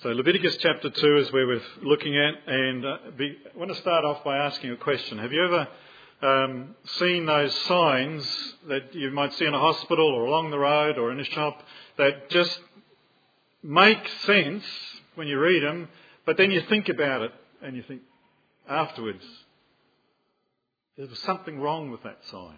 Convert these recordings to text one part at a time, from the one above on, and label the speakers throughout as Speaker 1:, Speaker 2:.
Speaker 1: So Leviticus chapter 2 is where we're looking at, and I want to start off by asking a question. Have you ever seen those signs that you might see in a hospital or along the road or in a shop that just make sense when you read them, but then you think about it and you think afterwards, there was something wrong with that sign.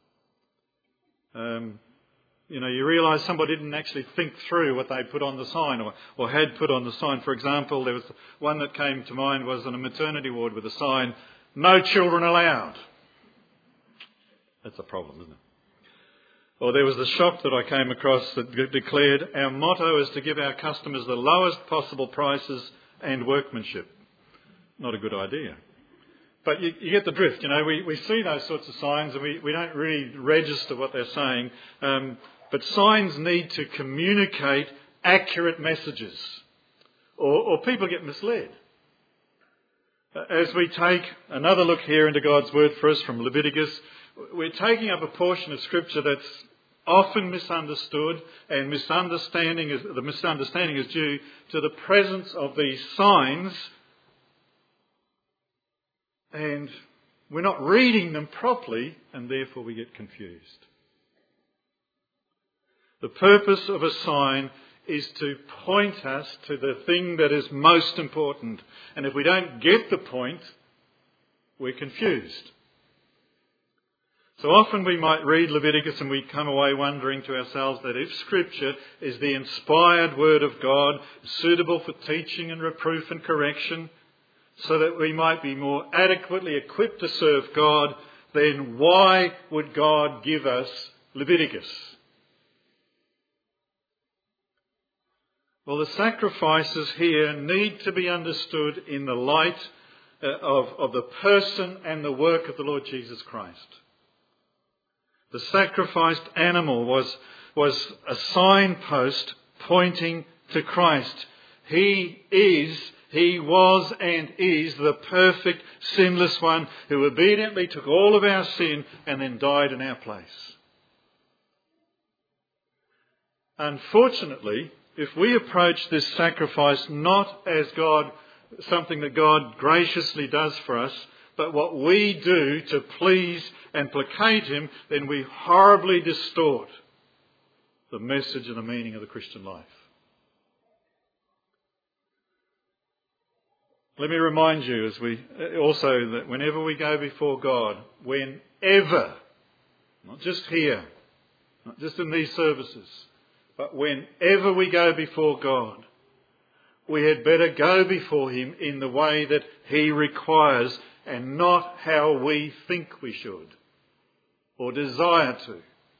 Speaker 1: You realise somebody didn't actually think through what they put on the sign or had put on the sign. For example, there was one that came to mind was in a maternity ward with a sign, "No children allowed." That's a problem, isn't it? Or there was the shop that I came across that declared, "Our motto is to give our customers the lowest possible prices and workmanship." Not a good idea. But you get the drift. We see those sorts of signs and we don't really register what they're saying. But signs need to communicate accurate messages, or people get misled. As we take another look here into God's Word for us from Leviticus, we're taking up a portion of Scripture that's often misunderstood, and the misunderstanding is due to the presence of these signs, and we're not reading them properly, and therefore we get confused. The purpose of a sign is to point us to the thing that is most important. And if we don't get the point, we're confused. So often we might read Leviticus and we come away wondering to ourselves that if Scripture is the inspired Word of God, suitable for teaching and reproof and correction, so that we might be more adequately equipped to serve God, then why would God give us Leviticus? Well, the sacrifices here need to be understood in the light of the person and the work of the Lord Jesus Christ. The sacrificed animal was a signpost pointing to Christ. He was and is the perfect, sinless one who obediently took all of our sin and then died in our place. Unfortunately, if we approach this sacrifice not as something that God graciously does for us, but what we do to please and placate Him, then we horribly distort the message and the meaning of the Christian life. Let me remind you that whenever we go before God, not just here, not just in these services, but whenever we go before God, we had better go before Him in the way that He requires and not how we think we should or desire to.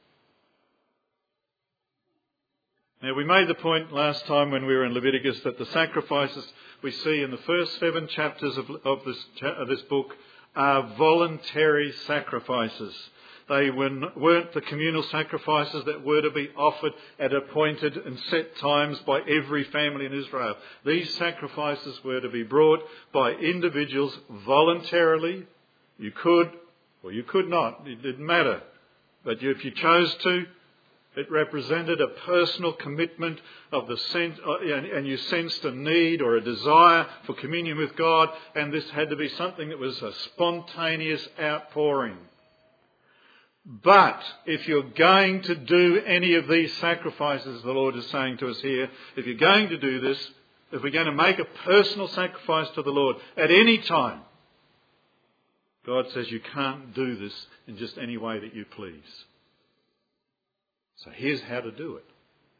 Speaker 1: Now, we made the point last time when we were in Leviticus that the sacrifices we see in the first 7 chapters of this book are voluntary sacrifices. They weren't the communal sacrifices that were to be offered at appointed and set times by every family in Israel. These sacrifices were to be brought by individuals voluntarily. You could or you could not. It didn't matter. But if you chose to, it represented a personal commitment of and you sensed a need or a desire for communion with God, and this had to be something that was a spontaneous outpouring. But if you're going to do any of these sacrifices, the Lord is saying to us here, if you're going to do this, if we're going to make a personal sacrifice to the Lord at any time, God says you can't do this in just any way that you please. So here's how to do it.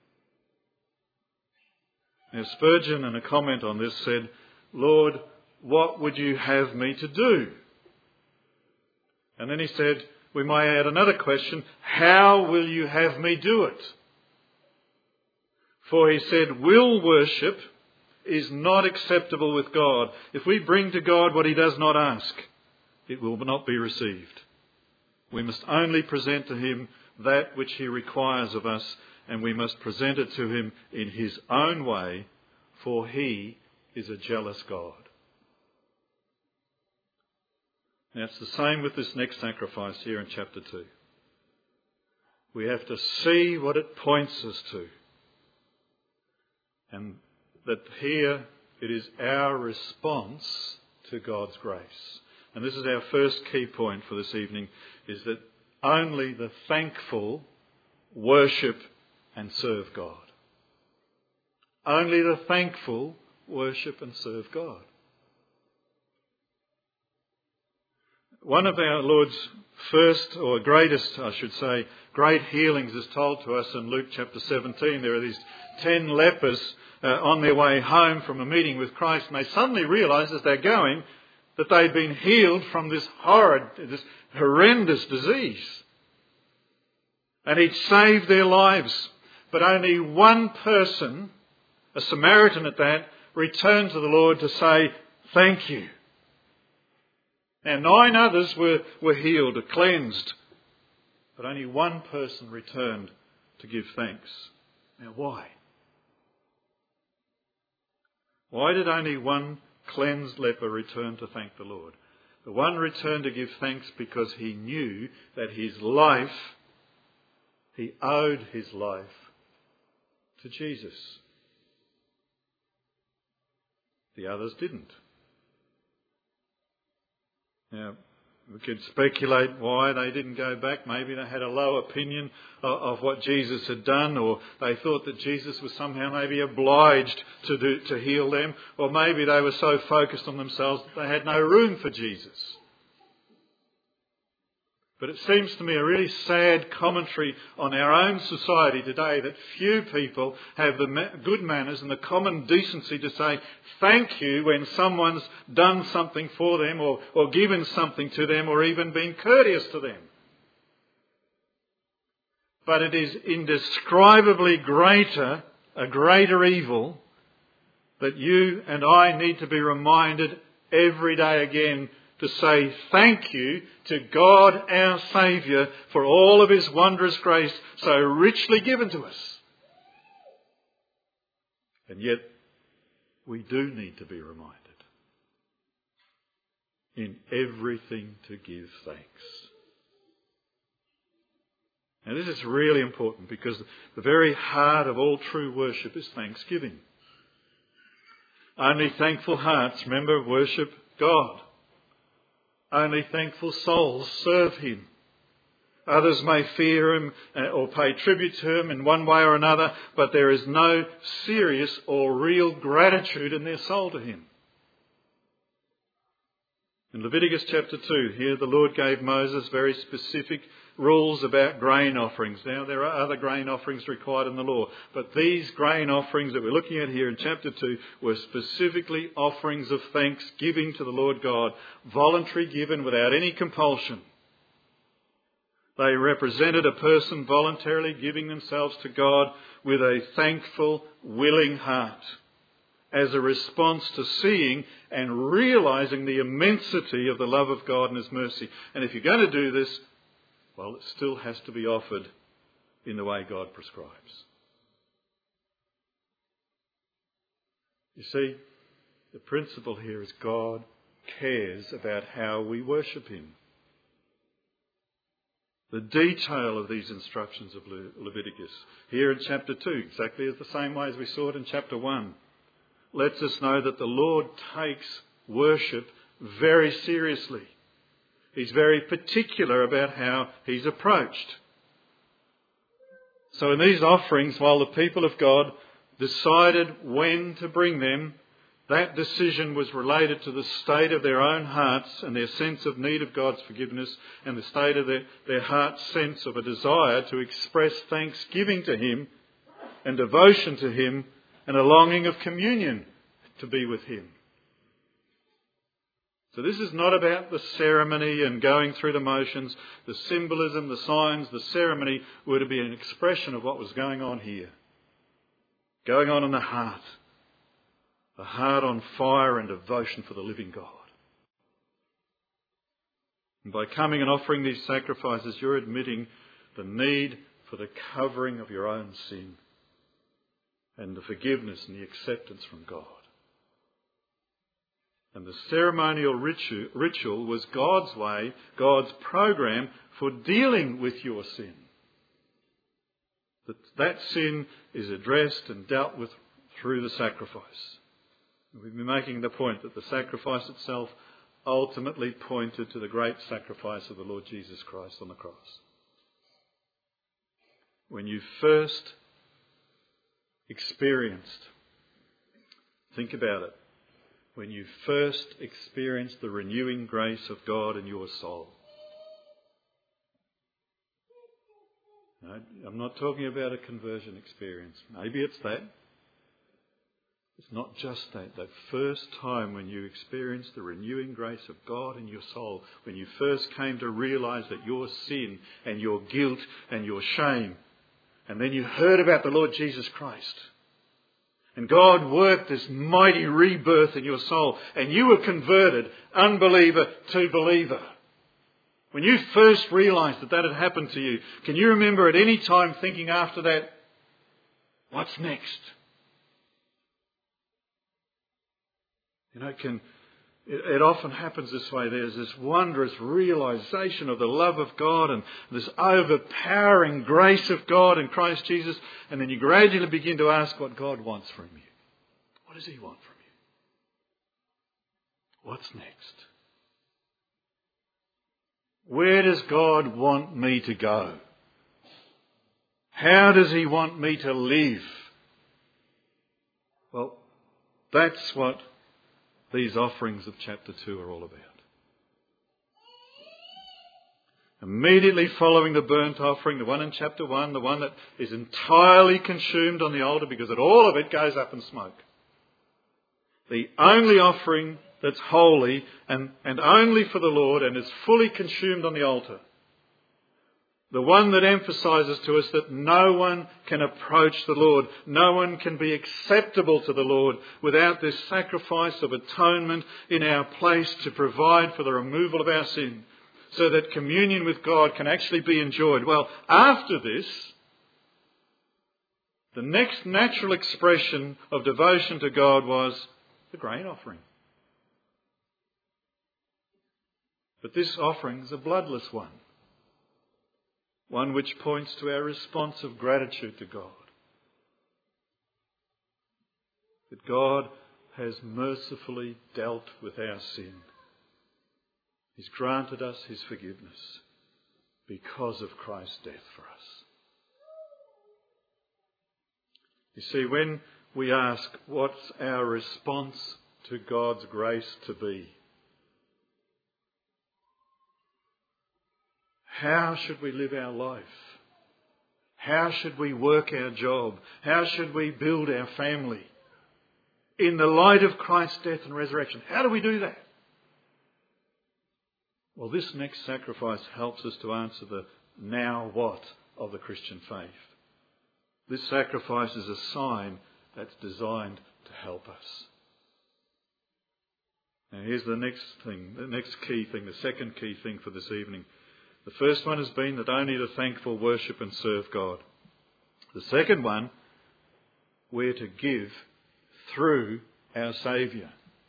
Speaker 1: Now Spurgeon, in a comment on this, said, "Lord, what would you have me to do?" And then he said, we might add another question, how will you have me do it? For he said, will worship is not acceptable with God. If we bring to God what He does not ask, it will not be received. We must only present to Him that which He requires of us, and we must present it to Him in His own way, for He is a jealous God. Now it's the same with this next sacrifice here in chapter 2. We have to see what it points us to. And that here it is our response to God's grace. And this is our first key point for this evening, is that only the thankful worship and serve God. Only the thankful worship and serve God. One of our Lord's first, or greatest, I should say, great healings is told to us in Luke chapter 17. There are these 10 lepers on their way home from a meeting with Christ, and they suddenly realise as they're going that they'd been healed from this horrendous disease. And he'd saved their lives. But only one person, a Samaritan at that, returned to the Lord to say, thank you. Now 9 others were healed or cleansed. But only one person returned to give thanks. Now why? Why did only one cleansed leper return to thank the Lord? The one returned to give thanks because he knew that his life, he owed his life to Jesus. The others didn't. Now, we could speculate why they didn't go back. Maybe they had a low opinion of what Jesus had done, or they thought that Jesus was somehow maybe obliged to heal them, or maybe they were so focused on themselves that they had no room for Jesus. But it seems to me a really sad commentary on our own society today that few people have the good manners and the common decency to say thank you when someone's done something for them or given something to them or even been courteous to them. But it is indescribably a greater evil that you and I need to be reminded every day again to say thank you to God our Saviour for all of His wondrous grace so richly given to us. And yet we do need to be reminded in everything to give thanks. Now this is really important because the very heart of all true worship is thanksgiving. Only thankful hearts, remember, worship God. Only thankful souls serve Him. Others may fear Him or pay tribute to Him in one way or another, but there is no serious or real gratitude in their soul to Him. In Leviticus chapter 2, here the Lord gave Moses very specific rules about grain offerings. Now there are other grain offerings required in the law, but these grain offerings that we're looking at here in chapter 2 were specifically offerings of thanksgiving to the Lord God, voluntary, given without any compulsion. They represented a person voluntarily giving themselves to God with a thankful, willing heart, as a response to seeing and realising the immensity of the love of God and His mercy. And if you're going to do this, well, it still has to be offered in the way God prescribes. You see, the principle here is God cares about how we worship Him. The detail of these instructions of Leviticus, here in chapter 2, exactly as the same way as we saw it in chapter 1, lets us know that the Lord takes worship very seriously. He's very particular about how He's approached. So in these offerings, while the people of God decided when to bring them, that decision was related to the state of their own hearts and their sense of need of God's forgiveness and the state of their heart's sense of a desire to express thanksgiving to Him and devotion to Him and a longing of communion to be with Him. So this is not about the ceremony and going through the motions. The symbolism, the signs, the ceremony were to be an expression of what was going on here. Going on in the heart. The heart on fire and devotion for the living God. And by coming and offering these sacrifices, you're admitting the need for the covering of your own sin and the forgiveness and the acceptance from God. And the ceremonial ritual was God's way, God's program for dealing with your sin. That sin is addressed and dealt with through the sacrifice. We've been making the point that the sacrifice itself ultimately pointed to the great sacrifice of the Lord Jesus Christ on the cross. When you first experienced, think about it, when you first experienced the renewing grace of God in your soul. No, I'm not talking about a conversion experience. Maybe it's that. It's not just that. That first time when you experienced the renewing grace of God in your soul, when you first came to realise that your sin and your guilt and your shame, and then you heard about the Lord Jesus Christ. And God worked this mighty rebirth in your soul, and you were converted, unbeliever to believer. When you first realised that that had happened to you, can you remember at any time thinking after that, what's next? You know, it often happens this way. There's this wondrous realisation of the love of God and this overpowering grace of God in Christ Jesus. And then you gradually begin to ask what God wants from you. What does He want from you? What's next? Where does God want me to go? How does He want me to live? Well, that's what these offerings of chapter 2 are all about. Immediately following the burnt offering, the one in chapter 1, the one that is entirely consumed on the altar because all of it goes up in smoke. The only offering that's holy and only for the Lord and is fully consumed on the altar. The one that emphasises to us that no one can approach the Lord. No one can be acceptable to the Lord without this sacrifice of atonement in our place to provide for the removal of our sin, so that communion with God can actually be enjoyed. Well, after this, the next natural expression of devotion to God was the grain offering. But this offering is a bloodless one. One which points to our response of gratitude to God. That God has mercifully dealt with our sin. He's granted us His forgiveness because of Christ's death for us. You see, when we ask what's our response to God's grace to be, how should we live our life? How should we work our job? How should we build our family? In the light of Christ's death and resurrection, how do we do that? Well, this next sacrifice helps us to answer the now what of the Christian faith. This sacrifice is a sign that's designed to help us. Now here's the next thing, the next key thing, the second key thing for this evening. The first one has been that only the thankful worship and serve God. The second one, we're to give through our Saviour.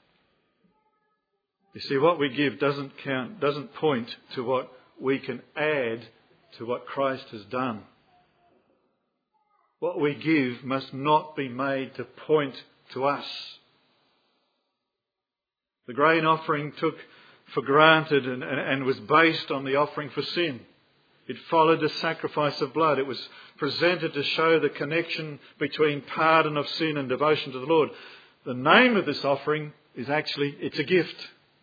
Speaker 1: You see, what we give doesn't point to what we can add to what Christ has done. What we give must not be made to point to us. The grain offering took for granted and was based on the offering for sin. It followed the sacrifice of blood. It was presented to show the connection between pardon of sin and devotion to the Lord. The name of this offering is actually, it's a gift.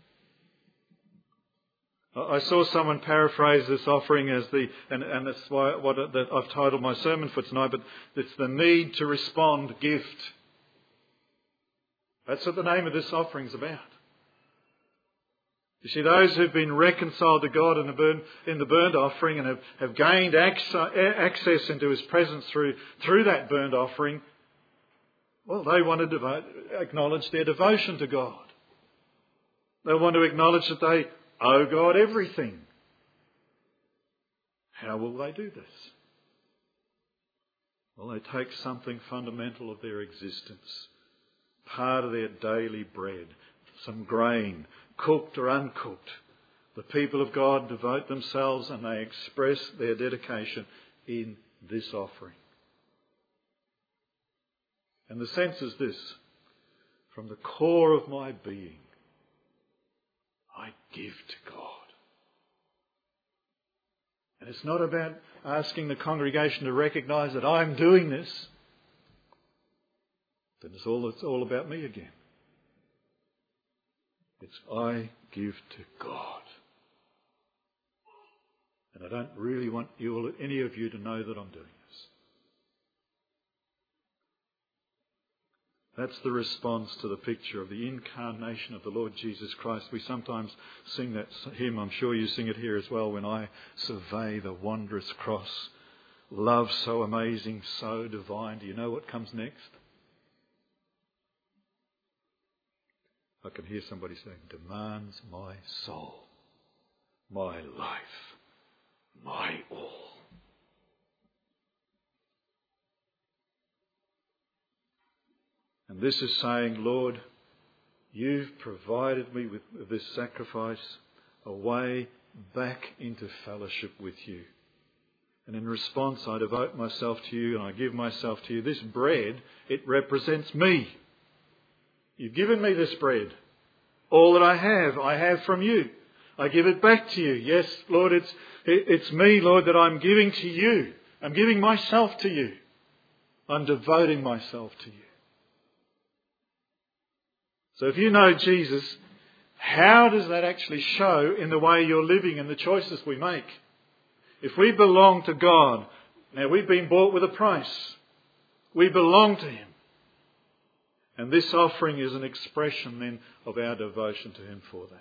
Speaker 1: I saw someone paraphrase this offering as and that's what I've titled my sermon for tonight, but it's the need to respond gift. That's what the name of this offering is about. You see, those who've been reconciled to God in the burnt offering and have gained access into His presence through that burnt offering, well, they want to acknowledge their devotion to God. They want to acknowledge that they owe God everything. How will they do this? Well, they take something fundamental of their existence, part of their daily bread, some grain, cooked or uncooked. The people of God devote themselves and they express their dedication in this offering. And the sense is this: from the core of my being, I give to God. And it's not about asking the congregation to recognise that I'm doing this. Then it's all about me again. It's I give to God. And I don't really want any of you to know that I'm doing this. That's the response to the picture of the incarnation of the Lord Jesus Christ. We sometimes sing that hymn. I'm sure you sing it here as well. When I survey the wondrous cross, love so amazing, so divine. Do you know what comes next? I can hear somebody saying, demands my soul, my life, my all. And this is saying, Lord, you've provided me with this sacrifice, a way back into fellowship with you. And in response, I devote myself to you and I give myself to you. This bread, it represents me. You've given me this bread. All that I have from you. I give it back to you. Yes, Lord, it's me, Lord, that I'm giving to you. I'm giving myself to you. I'm devoting myself to you. So if you know Jesus, how does that actually show in the way you're living and the choices we make? If we belong to God, now we've been bought with a price. We belong to Him. And this offering is an expression then of our devotion to Him for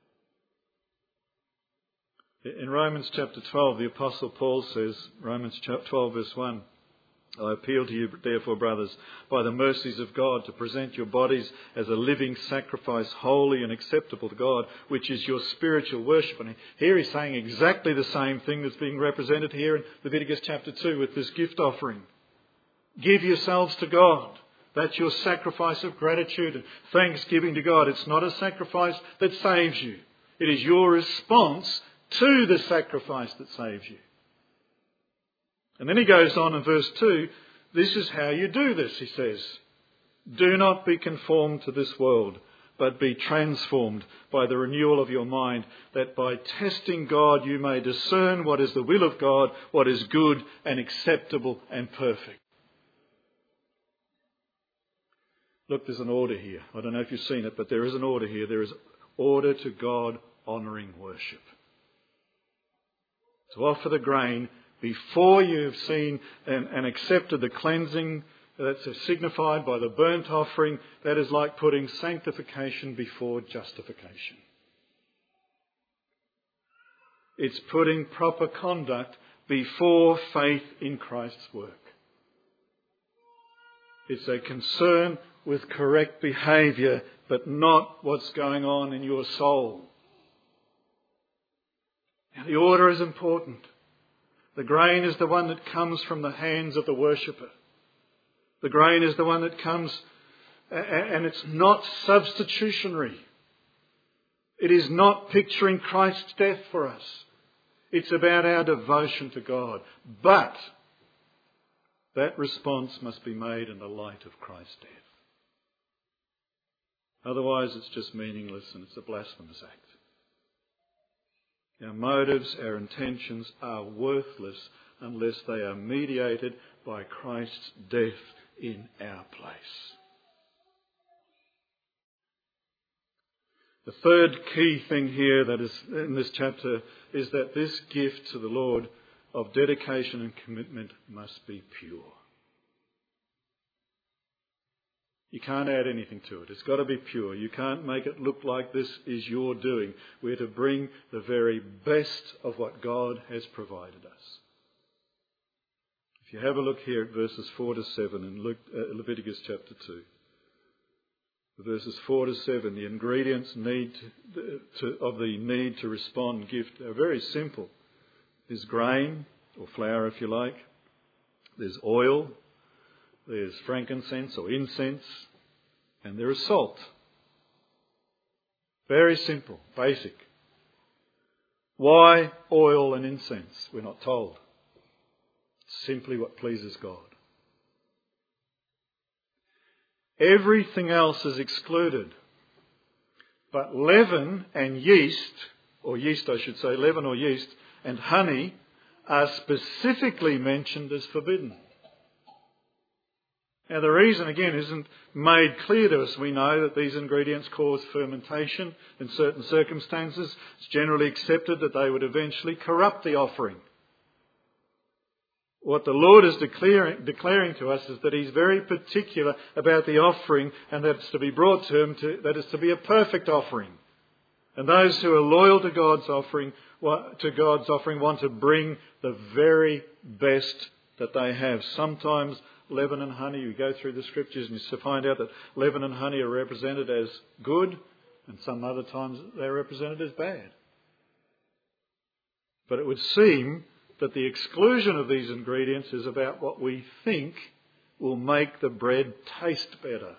Speaker 1: that. In Romans chapter 12, the Apostle Paul says, Romans 12 verse 1, I appeal to you, therefore, brothers, by the mercies of God, to present your bodies as a living sacrifice, holy and acceptable to God, which is your spiritual worship. And here he's saying exactly the same thing that's being represented here in Leviticus chapter 2 with this gift offering. Give yourselves to God. That's your sacrifice of gratitude and thanksgiving to God. It's not a sacrifice that saves you. It is your response to the sacrifice that saves you. And then he goes on in verse 2, this is how you do this, he says. Do not be conformed to this world, but be transformed by the renewal of your mind, that by testing God you may discern what is the will of God, what is good and acceptable and perfect. Look, there's an order here. I don't know if you've seen it, but there is an order here. There is order to God honouring worship. To offer the grain before you've seen and accepted the cleansing that's signified by the burnt offering, that is like putting sanctification before justification. It's putting proper conduct before faith in Christ's work. It's a concern with correct behaviour, but not what's going on in your soul. Now, the order is important. The grain is the one that comes from the hands of the worshipper. The grain is the one that comes, and it's not substitutionary. It is not picturing Christ's death for us. It's about our devotion to God. But that response must be made in the light of Christ's death. Otherwise, it's just meaningless and it's a blasphemous act. Our motives, our intentions are worthless unless they are mediated by Christ's death in our place. The third key thing here that is in this chapter is that this gift to the Lord of dedication and commitment must be pure. You can't add anything to it. It's got to be pure. You can't make it look like this is your doing. We're to bring the very best of what God has provided us. If you have a look here at verses 4 to 7 in Leviticus chapter 2. Verses 4 to 7, the ingredients of the need to respond gift are very simple. There's grain, or flour if you like. There's oil. There's frankincense or incense, and there is salt. Very simple, basic. Why oil and incense? We're not told. Simply what pleases God. Everything else is excluded. But leaven and yeast, or yeast I should say, leaven or yeast, and honey are specifically mentioned as forbidden. Now the reason, again, isn't made clear to us. We know that these ingredients cause fermentation in certain circumstances. It's generally accepted that they would eventually corrupt the offering. What the Lord is declaring to us is that He's very particular about the offering, and that it's to be brought to Him, that it's to be a perfect offering. And those who are loyal to God's offering want to bring the very best that they have. Sometimes leaven and honey, you go through the scriptures and you find out that leaven and honey are represented as good, and some other times they're represented as bad. But it would seem that the exclusion of these ingredients is about what we think will make the bread taste better.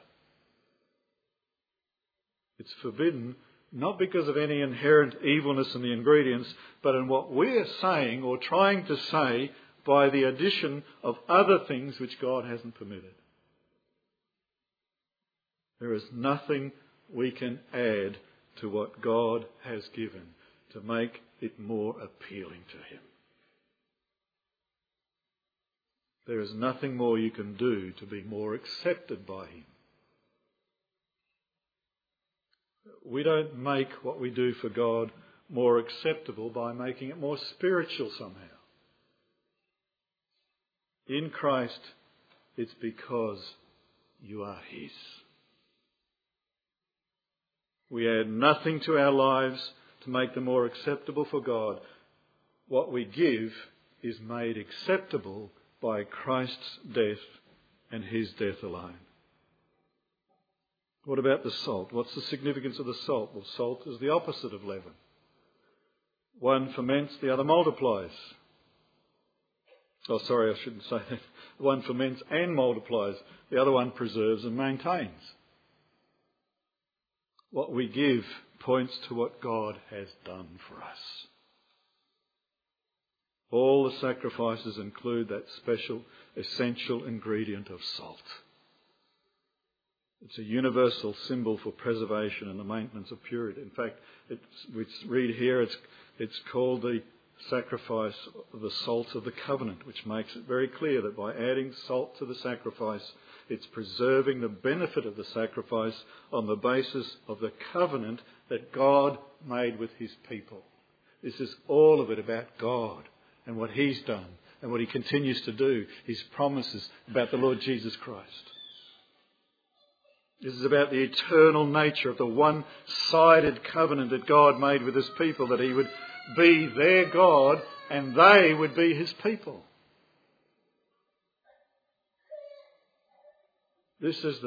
Speaker 1: It's forbidden not because of any inherent evilness in the ingredients, but in what we're saying or trying to say by the addition of other things which God hasn't permitted. There is nothing we can add to what God has given to make it more appealing to Him. There is nothing more you can do to be more accepted by Him. We don't make what we do for God more acceptable by making it more spiritual somehow. In Christ, it's because you are His. We add nothing to our lives to make them more acceptable for God. What we give is made acceptable by Christ's death and His death alone. What about the salt? What's the significance of the salt? Well, salt is the opposite of leaven. One ferments, the other multiplies. Oh, sorry, I shouldn't say that. One ferments and multiplies. The other one preserves and maintains. What we give points to what God has done for us. All the sacrifices include that special, essential ingredient of salt. It's a universal symbol for preservation and the maintenance of purity. In fact, we read here, it's called the sacrifice of the salt of the covenant, which makes it very clear that by adding salt to the sacrifice, it's preserving the benefit of the sacrifice on the basis of the covenant that God made with His people. This is all of it about God and what He's done and what He continues to do, His promises about the Lord Jesus Christ. This is about the eternal nature of the one-sided covenant that God made with His people, that He would be their God and they would be His people. This is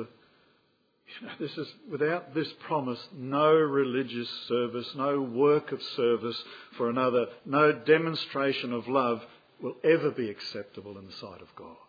Speaker 1: without this promise, no religious service, no work of service for another, no demonstration of love will ever be acceptable in the sight of God.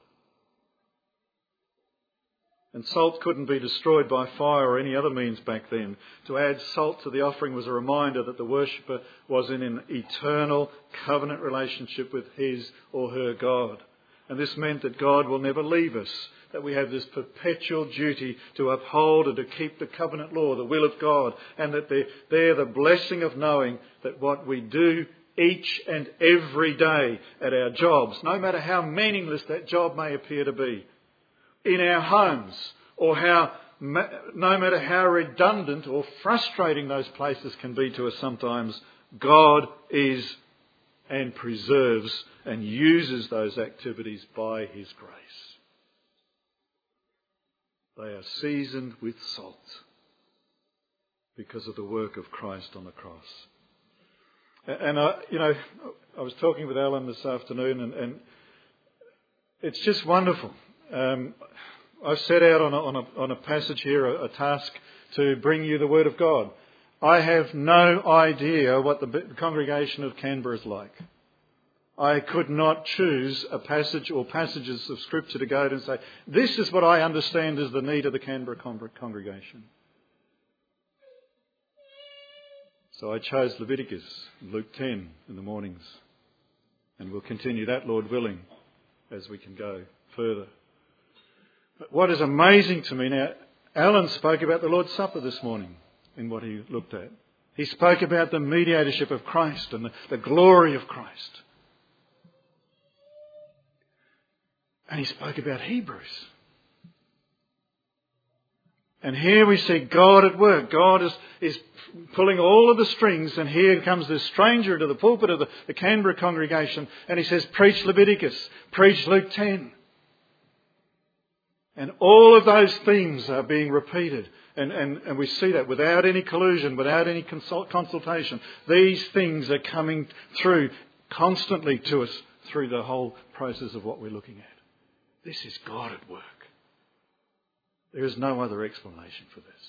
Speaker 1: And salt couldn't be destroyed by fire or any other means back then. To add salt to the offering was a reminder that the worshipper was in an eternal covenant relationship with his or her God. And this meant that God will never leave us, that we have this perpetual duty to uphold and to keep the covenant law, the will of God, and that they're the blessing of knowing that what we do each and every day at our jobs, no matter how meaningless that job may appear to be, in our homes, or no matter how redundant or frustrating those places can be to us sometimes, God is and preserves and uses those activities by His grace. They are seasoned with salt because of the work of Christ on the cross. And I was talking with Alan this afternoon, and it's just wonderful. I've set out on a passage here, a task to bring you the Word of God. I have no idea what the congregation of Canberra is like. I could not choose a passage or passages of Scripture to go to and say, this is what I understand is the need of the Canberra congregation. So I chose Leviticus, Luke 10 in the mornings. And we'll continue that, Lord willing, as we can go further. But what is amazing to me now, Alan spoke about the Lord's Supper this morning in what he looked at. He spoke about the mediatorship of Christ and the glory of Christ. And he spoke about Hebrews. And here we see God at work. God is pulling all of the strings, and here comes this stranger into the pulpit of the Canberra congregation, and he says, preach Leviticus, preach Luke 10. And all of those themes are being repeated. And we see that without any collusion, without any consultation. These things are coming through constantly to us through the whole process of what we're looking at. This is God at work. There is no other explanation for this.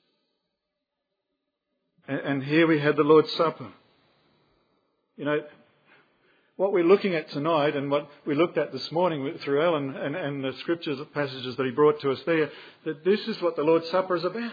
Speaker 1: And here we had the Lord's Supper. You know, what we're looking at tonight and what we looked at this morning through Alan and the scriptures, passages that he brought to us there, that this is what the Lord's Supper is about.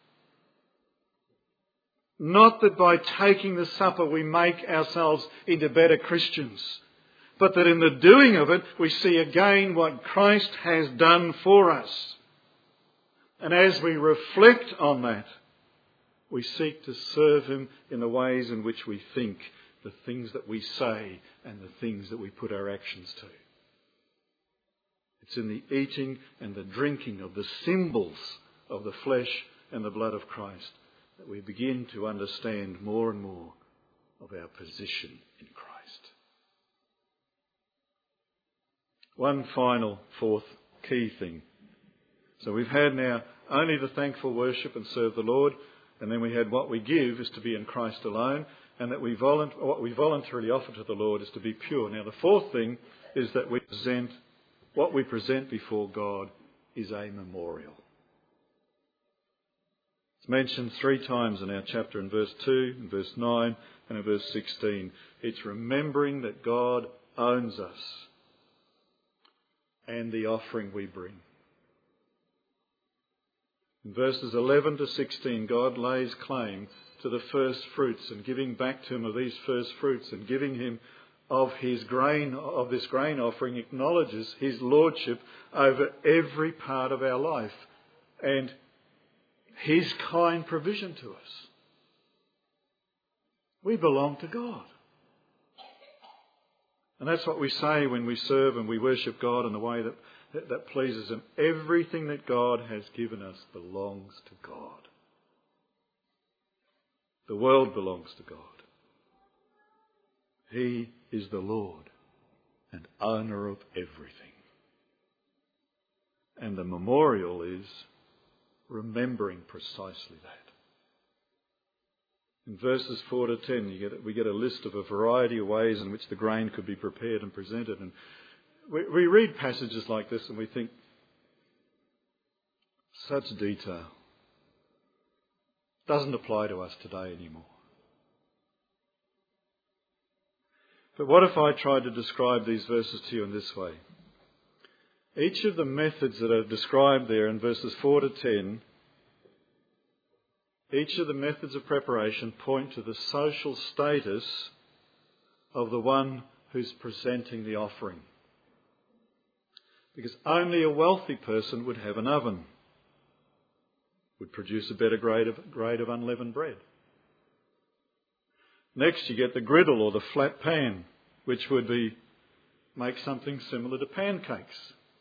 Speaker 1: Not that by taking the supper we make ourselves into better Christians, but that in the doing of it we see again what Christ has done for us. And as we reflect on that, we seek to serve Him in the ways in which we think, the things that we say and the things that we put our actions to. It's in the eating and the drinking of the symbols of the flesh and the blood of Christ that we begin to understand more and more of our position in Christ. One final, fourth key thing. So we've had now only the thankful worship and serve the Lord, and then we had what we give is to be in Christ alone, and that what we voluntarily offer to the Lord is to be pure. Now the fourth thing is that what we present before God is a memorial. It's mentioned 3 times in our chapter, in verse 2, in verse 9 and in verse 16. It's remembering that God owns us and the offering we bring. In verses 11 to 16, God lays claim to the first fruits, and giving back to Him of these first fruits and giving Him of His grain, of this grain offering, acknowledges His lordship over every part of our life and His kind provision to us. We belong to God. And that's what we say when we serve and we worship God in the way that pleases Him. Everything that God has given us belongs to God. The world belongs to God. He is the Lord and owner of everything. And the memorial is remembering precisely that. In verses 4 to 10, we get a list of a variety of ways in which the grain could be prepared and presented. And we read passages like this and we think, such detail doesn't apply to us today anymore. But what if I tried to describe these verses to you in this way? Each of the methods that are described there in verses 4 to 10, each of the methods of preparation point to the social status of the one who's presenting the offering. Because only a wealthy person would have an oven, would produce a better grade of unleavened bread. Next you get the griddle or the flat pan, which would make something similar to pancakes.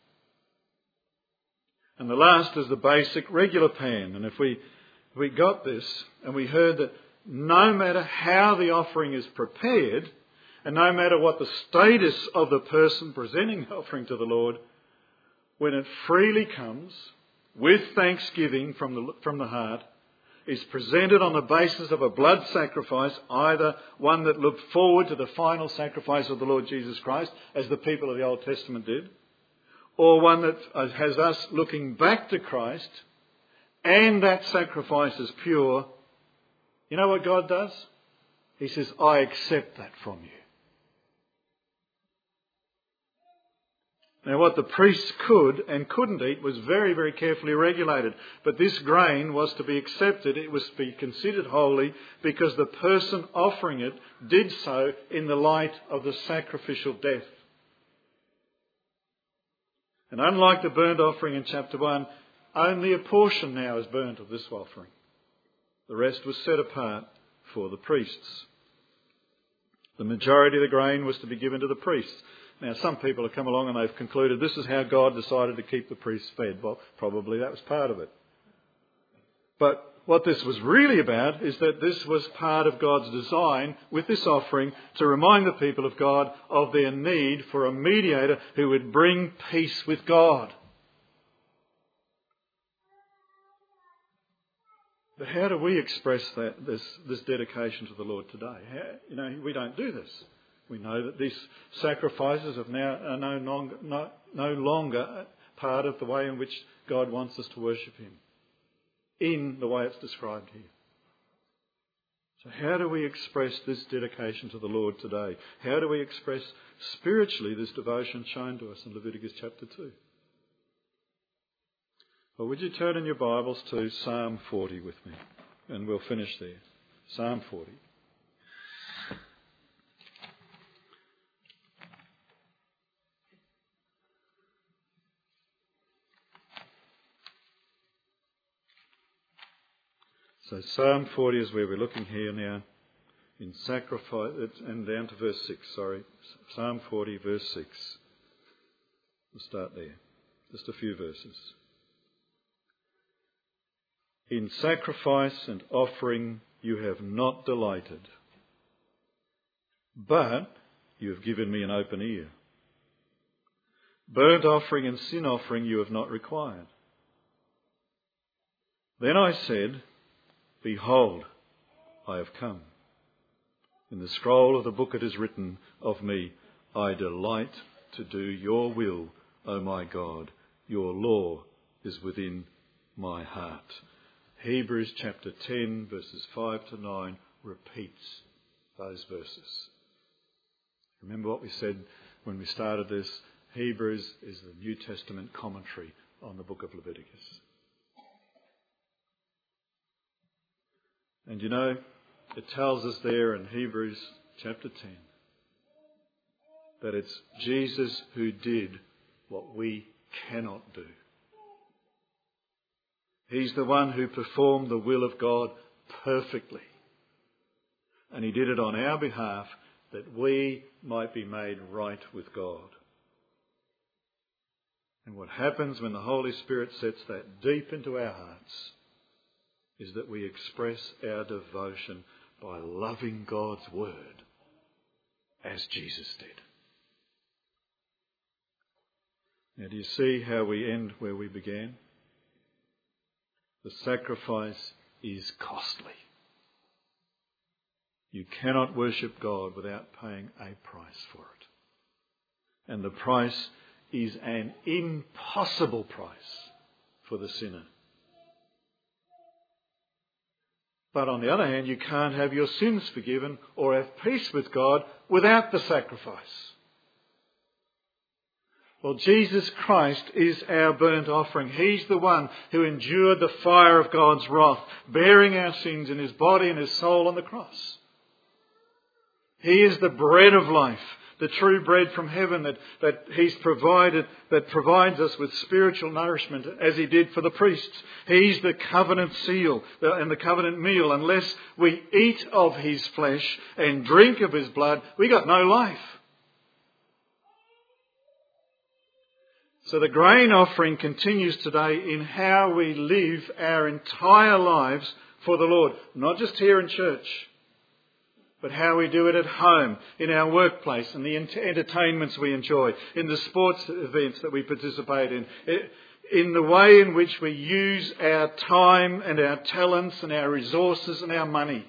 Speaker 1: And the last is the basic regular pan. And if we got this and we heard that no matter how the offering is prepared and no matter what the status of the person presenting the offering to the Lord, when it freely comes with thanksgiving from the heart, is presented on the basis of a blood sacrifice, either one that looked forward to the final sacrifice of the Lord Jesus Christ, as the people of the Old Testament did, or one that has us looking back to Christ, and that sacrifice is pure, you know what God does? He says, I accept that from you. Now what the priests could and couldn't eat was very, very carefully regulated. But this grain was to be accepted. It was to be considered holy because the person offering it did so in the light of the sacrificial death. And unlike the burnt offering in chapter 1, only a portion now is burnt of this offering. The rest was set apart for the priests. The majority of the grain was to be given to the priests. Now, some people have come along and they've concluded this is how God decided to keep the priests fed. Well, probably that was part of it. But what this was really about is that this was part of God's design with this offering to remind the people of God of their need for a mediator who would bring peace with God. But how do we express this dedication to the Lord today? We don't do this. We know that these sacrifices are no longer part of the way in which God wants us to worship Him, in the way it's described here. So how do we express this dedication to the Lord today? How do we express spiritually this devotion shown to us in Leviticus chapter 2? Well, would you turn in your Bibles to Psalm 40 with me? And we'll finish there. Psalm 40. So Psalm 40 is where we're looking here now in sacrifice, and down to verse 6, Psalm 40, verse 6. We'll start there. Just a few verses. In sacrifice and offering you have not delighted, but you have given me an open ear. Burnt offering and sin offering you have not required. Then I said, Behold, I have come. In the scroll of the book it is written of me, I delight to do your will, O my God. Your law is within my heart. Hebrews chapter 10, verses 5 to 9, repeats those verses. Remember what we said when we started this? Hebrews is the New Testament commentary on the book of Leviticus. And it tells us there in Hebrews chapter 10 that it's Jesus who did what we cannot do. He's the one who performed the will of God perfectly. And He did it on our behalf that we might be made right with God. And what happens when the Holy Spirit sets that deep into our hearts is that we express our devotion by loving God's word as Jesus did. Now, do you see how we end where we began? The sacrifice is costly. You cannot worship God without paying a price for it. And the price is an impossible price for the sinner. But on the other hand, you can't have your sins forgiven or have peace with God without the sacrifice. Well, Jesus Christ is our burnt offering. He's the one who endured the fire of God's wrath, bearing our sins in His body and His soul on the cross. He is the bread of life, the true bread from heaven that He's provided, that provides us with spiritual nourishment as He did for the priests. He's the covenant seal and the covenant meal. Unless we eat of His flesh and drink of His blood, we got no life. So the grain offering continues today in how we live our entire lives for the Lord. Not just here in church, but how we do it at home, in our workplace, and the entertainments we enjoy, in the sports events that we participate in the way in which we use our time and our talents and our resources and our money.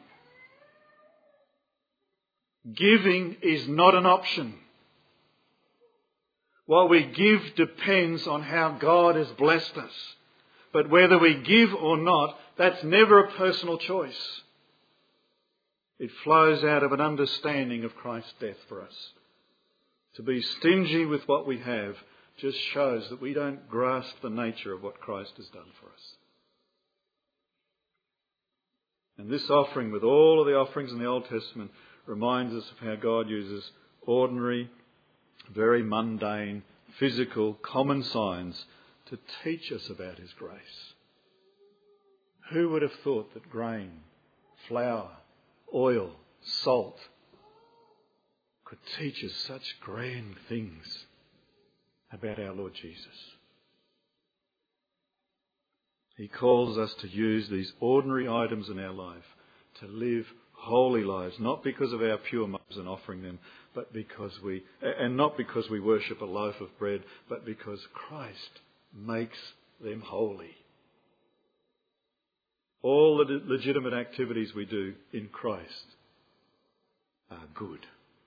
Speaker 1: Giving is not an option. What we give depends on how God has blessed us. But whether we give or not, that's never a personal choice. It flows out of an understanding of Christ's death for us. To be stingy with what we have just shows that we don't grasp the nature of what Christ has done for us. And this offering, with all of the offerings in the Old Testament, reminds us of how God uses ordinary, very mundane, physical, common signs to teach us about his grace. Who would have thought that grain, flour, oil, salt could teach us such grand things about our Lord Jesus? He calls us to use these ordinary items in our life to live holy lives, not because of our pure motives in offering them, but not because we worship a loaf of bread, but because Christ makes them holy. All the legitimate activities we do in Christ are good.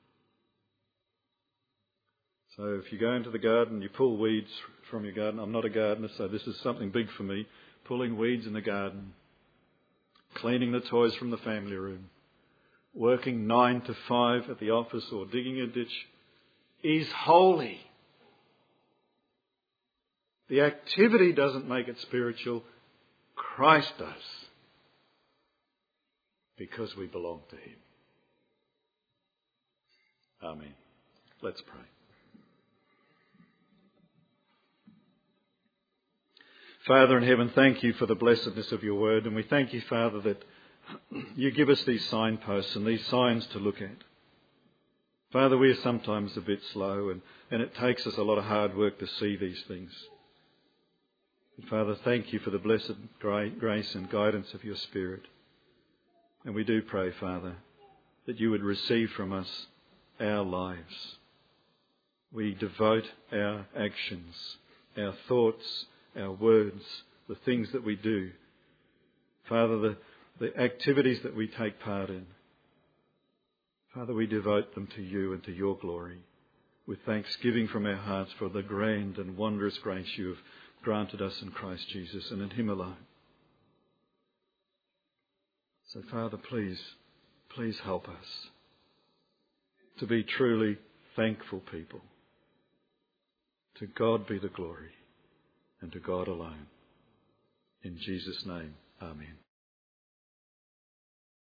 Speaker 1: So if you go into the garden, you pull weeds from your garden. I'm not a gardener, so this is something big for me. Pulling weeds in the garden, cleaning the toys from the family room, working 9 to 5 at the office or digging a ditch is holy. The activity doesn't make it spiritual. Christ does. Because we belong to him. Amen. Let's pray. Father in heaven, thank you for the blessedness of your word, and we thank you, Father, that you give us these signposts and these signs to look at. Father, we are sometimes a bit slow, and it takes us a lot of hard work to see these things. But Father, thank you for the blessed grace and guidance of your Spirit. And we do pray, Father, that you would receive from us our lives. We devote our actions, our thoughts, our words, the things that we do. Father, the activities that we take part in. Father, we devote them to you and to your glory, with thanksgiving from our hearts for the grand and wondrous grace you have granted us in Christ Jesus and in him alone. So Father, please help us to be truly thankful people. To God be the glory, and to God alone. In Jesus' name, amen.